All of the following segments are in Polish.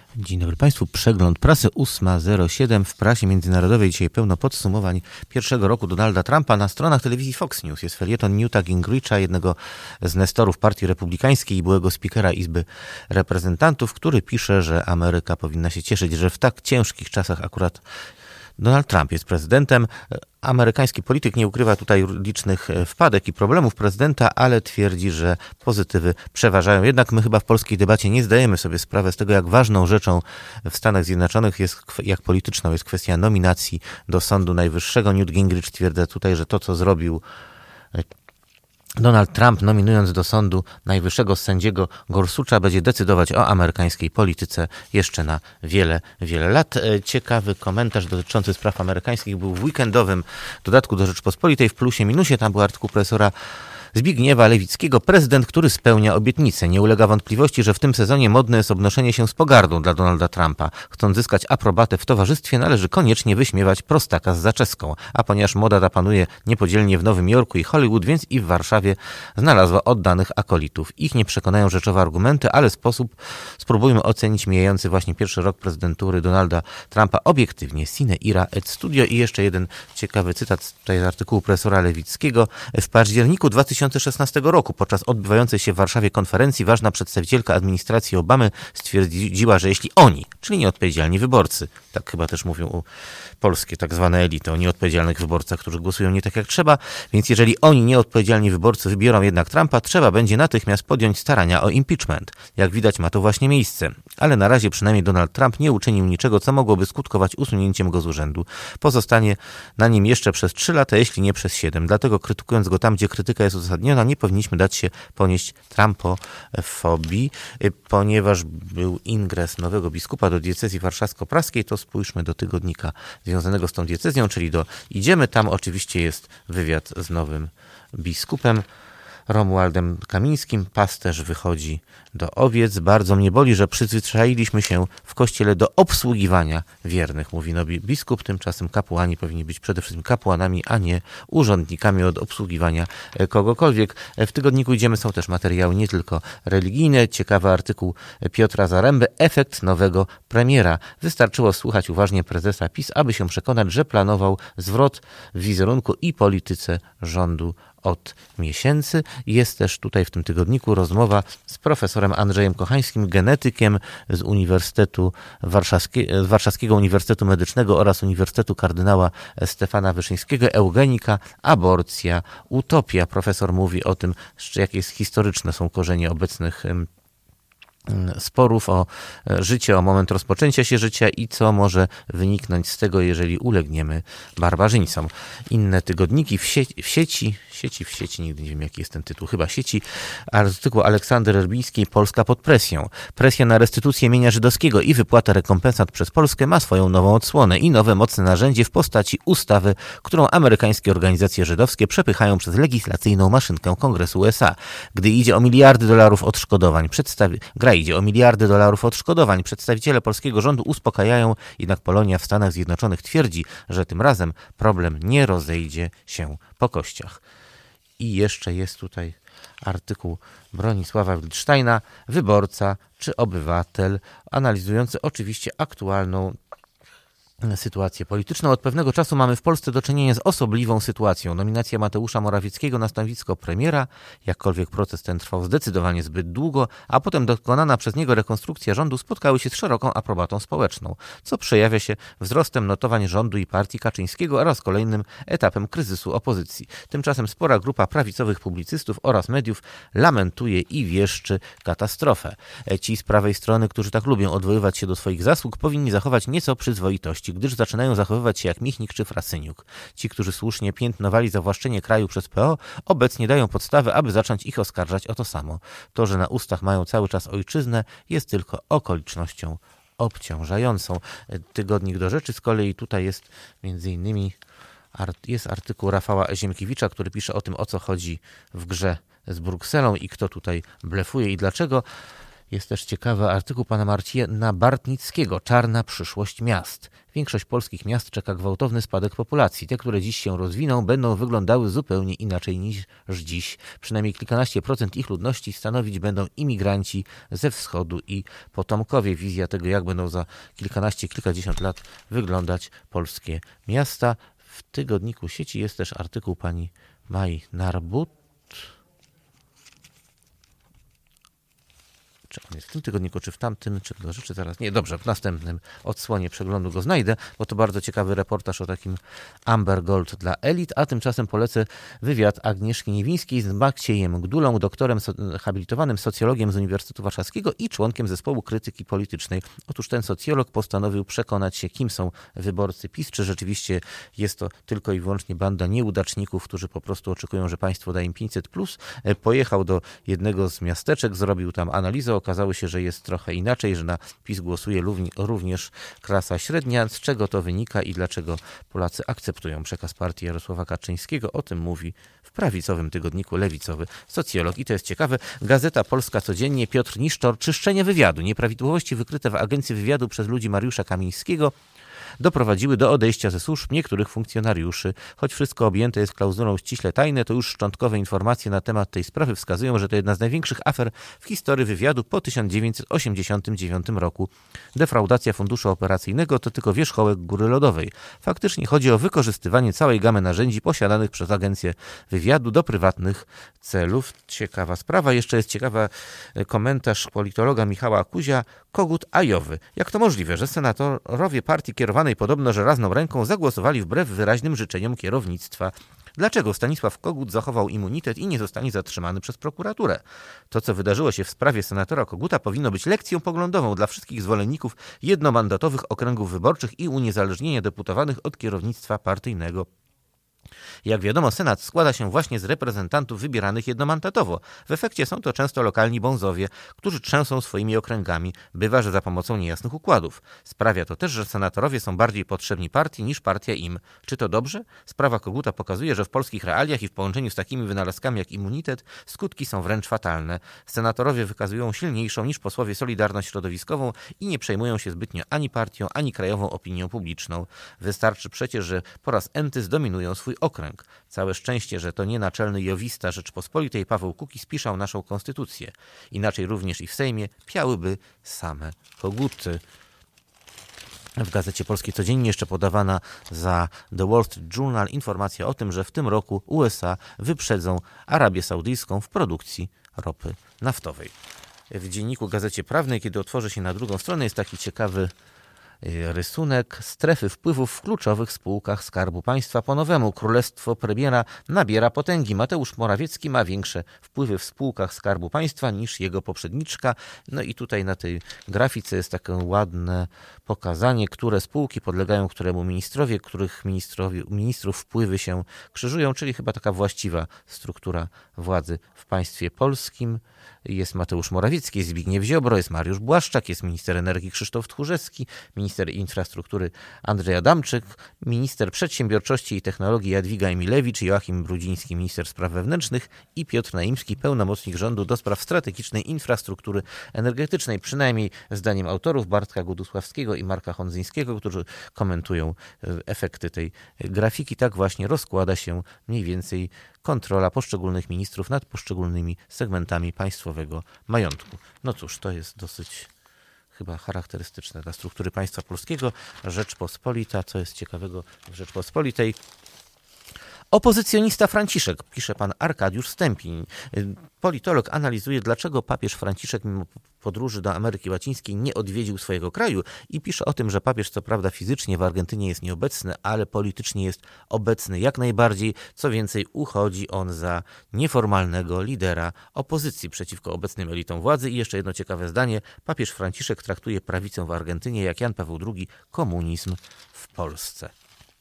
Dzień dobry Państwu. Przegląd prasy 8:07 w prasie międzynarodowej. Dzisiaj pełno podsumowań pierwszego roku Donalda Trumpa. Na stronach telewizji Fox News jest felieton Newta Gingricha, jednego z nestorów Partii Republikańskiej i byłego spikera Izby Reprezentantów, który pisze, że Ameryka powinna się cieszyć, że w tak ciężkich czasach akurat Donald Trump jest prezydentem. Amerykański polityk nie ukrywa tutaj licznych wpadek i problemów prezydenta, ale twierdzi, że pozytywy przeważają. Jednak my chyba w polskiej debacie nie zdajemy sobie sprawy z tego, jak ważną rzeczą w Stanach Zjednoczonych jest, jak polityczną jest kwestia nominacji do Sądu Najwyższego. Newt Gingrich twierdza tutaj, że to, co zrobił Donald Trump, nominując do Sądu Najwyższego sędziego Gorsucha, będzie decydować o amerykańskiej polityce jeszcze na wiele, wiele lat. Ciekawy komentarz dotyczący spraw amerykańskich był w weekendowym dodatku do Rzeczpospolitej w Plusie Minusie. Tam był artykuł profesora Zbigniewa Lewickiego. Prezydent, który spełnia obietnice. Nie ulega wątpliwości, że w tym sezonie modne jest obnoszenie się z pogardą dla Donalda Trumpa. Chcąc zyskać aprobatę w towarzystwie, należy koniecznie wyśmiewać prostaka z zaczeską. A ponieważ moda ta panuje niepodzielnie w Nowym Jorku i Hollywood, więc i w Warszawie znalazła oddanych akolitów. Ich nie przekonają rzeczowe argumenty, ale spróbujmy ocenić mijający właśnie pierwszy rok prezydentury Donalda Trumpa obiektywnie. Sine ira et studio. I jeszcze jeden ciekawy cytat tutaj z artykułu profesora Lewickiego. W październiku 2016 roku podczas odbywającej się w Warszawie konferencji ważna przedstawicielka administracji Obamy stwierdziła, że jeśli oni, czyli nieodpowiedzialni wyborcy, tak chyba też mówią u polskie tak zwane elity, o nieodpowiedzialnych wyborcach, którzy głosują nie tak jak trzeba, więc jeżeli oni, nieodpowiedzialni wyborcy, wybiorą jednak Trumpa, trzeba będzie natychmiast podjąć starania o impeachment. Jak widać, ma to właśnie miejsce. Ale na razie przynajmniej Donald Trump nie uczynił niczego, co mogłoby skutkować usunięciem go z urzędu. Pozostanie na nim jeszcze przez 3 lata, jeśli nie przez 7. Dlatego krytykując go tam, gdzie krytyka jest uzasadniona, nie powinniśmy dać się ponieść Trumpofobii. Ponieważ był ingres nowego biskupa do diecezji warszawsko-praskiej, to spójrzmy do tygodnika związanego z tą diecezją, czyli Idziemy. Tam oczywiście jest wywiad z nowym biskupem Romualdem Kamińskim. Pasterz wychodzi do owiec. Bardzo mnie boli, że przyzwyczailiśmy się w Kościele do obsługiwania wiernych, mówi nowy biskup. Tymczasem kapłani powinni być przede wszystkim kapłanami, a nie urzędnikami od obsługiwania kogokolwiek. W tygodniku Idziemy są też materiały nie tylko religijne. Ciekawy artykuł Piotra Zaręby. Efekt nowego premiera. Wystarczyło słuchać uważnie prezesa PiS, aby się przekonać, że planował zwrot w wizerunku i polityce rządu od miesięcy. Jest też tutaj w tym tygodniku rozmowa z profesorem Andrzejem Kochańskim, genetykiem z Warszawskiego Uniwersytetu Medycznego oraz Uniwersytetu Kardynała Stefana Wyszyńskiego. Eugenika, aborcja, utopia. Profesor mówi o tym, jakie historyczne są korzenie obecnych sporów o życie, o moment rozpoczęcia się życia i co może wyniknąć z tego, jeżeli ulegniemy barbarzyńcom. Inne tygodniki w sieci, nigdy nie wiem jaki jest ten tytuł, chyba sieci, artykuł Aleksander Erbiński, Polska pod presją. Presja na restytucję mienia żydowskiego i wypłatę rekompensat przez Polskę ma swoją nową odsłonę i nowe mocne narzędzie w postaci ustawy, którą amerykańskie organizacje żydowskie przepychają przez legislacyjną maszynkę Kongresu USA. Gdy idzie o miliardy dolarów odszkodowań, idzie o miliardy dolarów odszkodowań. Przedstawiciele polskiego rządu uspokajają, jednak Polonia w Stanach Zjednoczonych twierdzi, że tym razem problem nie rozejdzie się po kościach. I jeszcze jest tutaj artykuł Bronisława Wildsteina, wyborca czy obywatel, analizujący oczywiście aktualną sytuację polityczną. Od pewnego czasu mamy w Polsce do czynienia z osobliwą sytuacją. Nominacja Mateusza Morawieckiego na stanowisko premiera, jakkolwiek proces ten trwał zdecydowanie zbyt długo, a potem dokonana przez niego rekonstrukcja rządu spotkały się z szeroką aprobatą społeczną, co przejawia się wzrostem notowań rządu i partii Kaczyńskiego oraz kolejnym etapem kryzysu opozycji. Tymczasem spora grupa prawicowych publicystów oraz mediów lamentuje i wieszczy katastrofę. Ci z prawej strony, którzy tak lubią odwoływać się do swoich zasług, powinni zachować nieco przyzwoitości, gdyż zaczynają zachowywać się jak Michnik czy Frasyniuk. Ci, którzy słusznie piętnowali zawłaszczenie kraju przez PO, obecnie dają podstawy, aby zacząć ich oskarżać o to samo. To, że na ustach mają cały czas ojczyznę, jest tylko okolicznością obciążającą. Tygodnik do rzeczy z kolei tutaj jest między innymi jest artykuł Rafała Ziemkiewicza, który pisze o tym, o co chodzi w grze z Brukselą i kto tutaj blefuje i dlaczego. Jest też ciekawy artykuł pana Marcina Bartnickiego. Czarna przyszłość miast. Większość polskich miast czeka gwałtowny spadek populacji. Te, które dziś się rozwiną, będą wyglądały zupełnie inaczej niż dziś. Przynajmniej kilkanaście procent ich ludności stanowić będą imigranci ze wschodu i potomkowie. Wizja tego, jak będą za kilkadziesiąt lat wyglądać polskie miasta. W tygodniku Sieci jest też artykuł pani Mai Narbut. Czy on jest w tym tygodniku, czy w tamtym, czy do rzeczy zaraz? Nie, dobrze, w następnym odsłonie przeglądu go znajdę, bo to bardzo ciekawy reportaż o takim Amber Gold dla elit, a tymczasem polecę wywiad Agnieszki Niewińskiej z Maciejem Gdulą, doktorem habilitowanym socjologiem z Uniwersytetu Warszawskiego i członkiem zespołu krytyki politycznej. Otóż ten socjolog postanowił przekonać się, kim są wyborcy PiS, czy rzeczywiście jest to tylko i wyłącznie banda nieudaczników, którzy po prostu oczekują, że państwo da im 500+. Pojechał do jednego z miasteczek, zrobił tam analizę. Okazało się, że jest trochę inaczej, że na PiS głosuje również klasa średnia. Z czego to wynika i dlaczego Polacy akceptują przekaz partii Jarosława Kaczyńskiego? O tym mówi w prawicowym tygodniku lewicowy socjolog. I to jest ciekawe. Gazeta Polska Codziennie. Piotr Niszczor. Czyszczenie wywiadu. Nieprawidłowości wykryte w Agencji Wywiadu przez ludzi Mariusza Kamińskiego doprowadziły do odejścia ze służb niektórych funkcjonariuszy. Choć wszystko objęte jest klauzulą ściśle tajne, to już szczątkowe informacje na temat tej sprawy wskazują, że to jedna z największych afer w historii wywiadu po 1989 roku. Defraudacja funduszu operacyjnego to tylko wierzchołek góry lodowej. Faktycznie chodzi o wykorzystywanie całej gamy narzędzi posiadanych przez Agencję Wywiadu do prywatnych celów. Ciekawa sprawa. Jeszcze jest ciekawy komentarz politologa Michała Kuzia. Kogut ajowy. Jak to możliwe, że senatorowie partii kierowanej podobno żelazną ręką zagłosowali wbrew wyraźnym życzeniom kierownictwa? Dlaczego Stanisław Kogut zachował immunitet i nie zostanie zatrzymany przez prokuraturę? To, co wydarzyło się w sprawie senatora Koguta, powinno być lekcją poglądową dla wszystkich zwolenników jednomandatowych okręgów wyborczych i uniezależnienia deputowanych od kierownictwa partyjnego. Jak wiadomo, Senat składa się właśnie z reprezentantów wybieranych jednomandatowo. W efekcie są to często lokalni bonzowie, którzy trzęsą swoimi okręgami. Bywa, że za pomocą niejasnych układów. Sprawia to też, że senatorowie są bardziej potrzebni partii niż partia im. Czy to dobrze? Sprawa Koguta pokazuje, że w polskich realiach i w połączeniu z takimi wynalazkami jak immunitet skutki są wręcz fatalne. Senatorowie wykazują silniejszą niż posłowie solidarność środowiskową i nie przejmują się zbytnio ani partią, ani krajową opinią publiczną. Wystarczy przecież, że po raz enty zdominują swój okręg. Całe szczęście, że to nie naczelny jowista Rzeczpospolitej Paweł Kukiz pisał naszą konstytucję. Inaczej również i w Sejmie piałyby same koguty. W Gazecie Polskiej Codziennie jeszcze podawana za The Wall Street Journal informacja o tym, że w tym roku USA wyprzedzą Arabię Saudyjską w produkcji ropy naftowej. W dzienniku Gazecie Prawnej, kiedy otworzy się na drugą stronę, jest taki ciekawy rysunek strefy wpływów w kluczowych spółkach Skarbu Państwa. Po nowemu królestwo premiera nabiera potęgi. Mateusz Morawiecki ma większe wpływy w spółkach Skarbu Państwa niż jego poprzedniczka. No i tutaj na tej grafice jest takie ładne pokazanie, które spółki podlegają któremu ministrowi, których ministrów wpływy się krzyżują, czyli chyba taka właściwa struktura władzy w państwie polskim. Jest Mateusz Morawiecki, jest Zbigniew Ziobro, jest Mariusz Błaszczak, jest minister energii Krzysztof Tchórzewski, minister infrastruktury Andrzej Adamczyk, minister przedsiębiorczości i technologii Jadwiga Emilewicz, Joachim Brudziński, minister spraw wewnętrznych i Piotr Naimski, pełnomocnik rządu do spraw strategicznej infrastruktury energetycznej. Przynajmniej zdaniem autorów Bartka Gudusławskiego i Marka Hondzyńskiego, którzy komentują efekty tej grafiki, tak właśnie rozkłada się mniej więcej kontrola poszczególnych ministrów nad poszczególnymi segmentami państwowego majątku. No cóż, to jest dosyć chyba charakterystyczne dla struktury państwa polskiego. Rzeczpospolita, co jest ciekawego w Rzeczpospolitej. Opozycjonista Franciszek, pisze pan Arkadiusz Stępień. Politolog analizuje, dlaczego papież Franciszek mimo podróży do Ameryki Łacińskiej nie odwiedził swojego kraju i pisze o tym, że papież co prawda fizycznie w Argentynie jest nieobecny, ale politycznie jest obecny jak najbardziej. Co więcej, uchodzi on za nieformalnego lidera opozycji przeciwko obecnym elitom władzy. I jeszcze jedno ciekawe zdanie. Papież Franciszek traktuje prawicę w Argentynie jak Jan Paweł II komunizm w Polsce.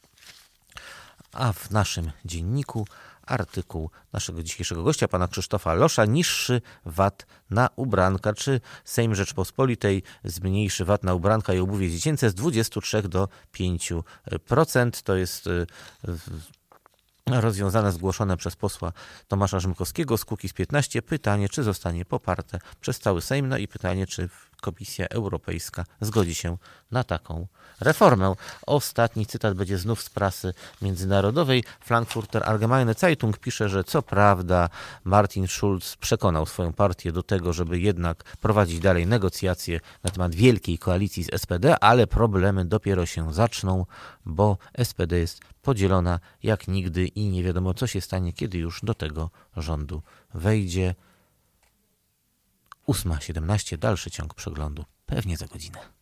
A w naszym dzienniku artykuł naszego dzisiejszego gościa, pana Krzysztofa Losza, niższy VAT na ubranka. Czy Sejm Rzeczpospolitej zmniejszy VAT na ubranka i obuwie dziecięce z 23 do 5%? To jest rozwiązane zgłoszone przez posła Tomasza Rzymkowskiego z Kukiz15. Pytanie, czy zostanie poparte przez cały Sejm, no i pytanie, czy Komisja Europejska zgodzi się na taką reformę. Ostatni cytat będzie znów z prasy międzynarodowej. Frankfurter Allgemeine Zeitung pisze, że co prawda Martin Schulz przekonał swoją partię do tego, żeby jednak prowadzić dalej negocjacje na temat wielkiej koalicji z SPD, ale problemy dopiero się zaczną, bo SPD jest podzielona jak nigdy i nie wiadomo, co się stanie, kiedy już do tego rządu wejdzie. 8:17, dalszy ciąg przeglądu pewnie za godzinę.